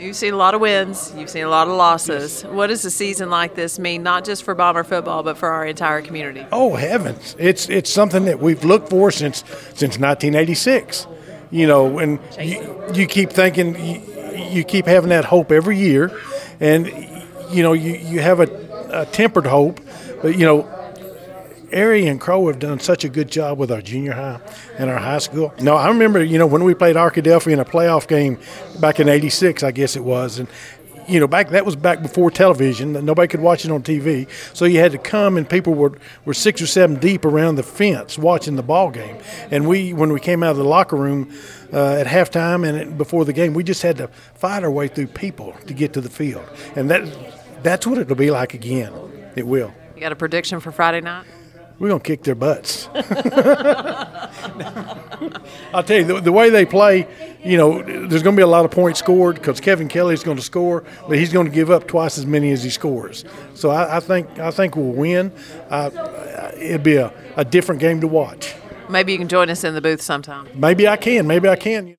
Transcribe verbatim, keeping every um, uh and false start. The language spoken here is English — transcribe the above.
You've seen a lot of wins. You've seen a lot of losses. What does a season like this mean, not just for Bomber football, but for our entire community? Oh, heavens. It's it's something that we've looked for since since nineteen eighty-six. You know, and you, you keep thinking, you, you keep having that hope every year. And, you know, you, you have a, a tempered hope. But, you know, Erie and Crow have done such a good job with our junior high and our high school. No, I remember, you know, when we played Arkadelphia in a playoff game back in eighty-six, I guess it was, and, you know, back that was back before television. Nobody could watch it on T V, so you had to come, and people were, were six or seven deep around the fence watching the ball game. And we, when we came out of the locker room uh, at halftime and before the game, we just had to fight our way through people to get to the field. And that that's what it'll be like again. It will. You got a prediction for Friday night? We're going to kick their butts. I'll tell you, the, the way they play, you know, there's going to be a lot of points scored because Kevin Kelly's going to score, but he's going to give up twice as many as he scores. So I, I think I think we'll win. Uh, it'll be a, a different game to watch. Maybe you can join us in the booth sometime. Maybe I can. Maybe I can.